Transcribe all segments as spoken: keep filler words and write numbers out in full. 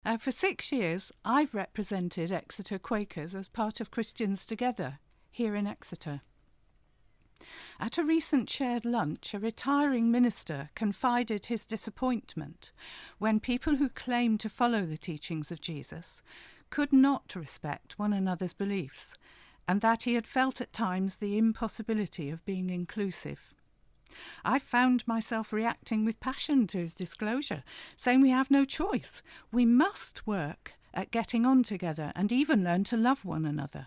Uh, for six years, I've represented Exeter Quakers as part of Christians Together here in Exeter. At a recent shared lunch, a retiring minister confided his disappointment when people who claimed to follow the teachings of Jesus could not respect one another's beliefs, and that he had felt at times the impossibility of being inclusive. I found myself reacting with passion to his disclosure, saying we have no choice. We must work at getting on together and even learn to love one another.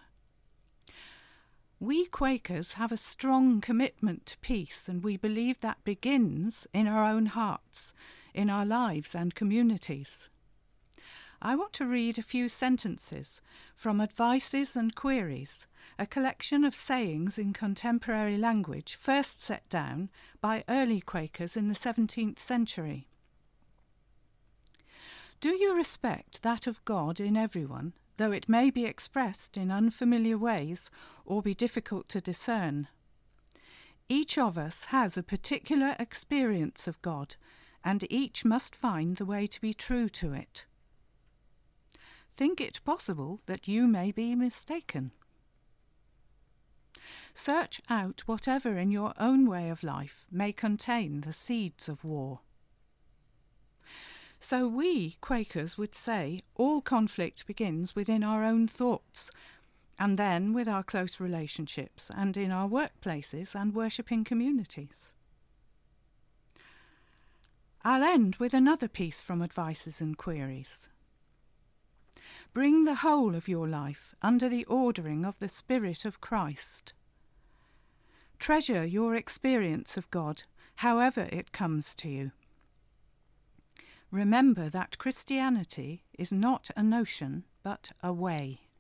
We Quakers have a strong commitment to peace, and we believe that begins in our own hearts, in our lives and communities. I want to read a few sentences from Advices and Queries, a collection of sayings in contemporary language first set down by early Quakers in the seventeenth century. Do you respect that of God in everyone, though it may be expressed in unfamiliar ways or be difficult to discern? Each of us has a particular experience of God, and each must find the way to be true to it. Think it possible that you may be mistaken. Search out whatever in your own way of life may contain the seeds of war. So we, Quakers, would say all conflict begins within our own thoughts, and then with our close relationships and in our workplaces and worshipping communities. I'll end with another piece from Advices and Queries. Bring the whole of your life under the ordering of the Spirit of Christ. Treasure your experience of God, however it comes to you. Remember that Christianity is not a notion, but a way.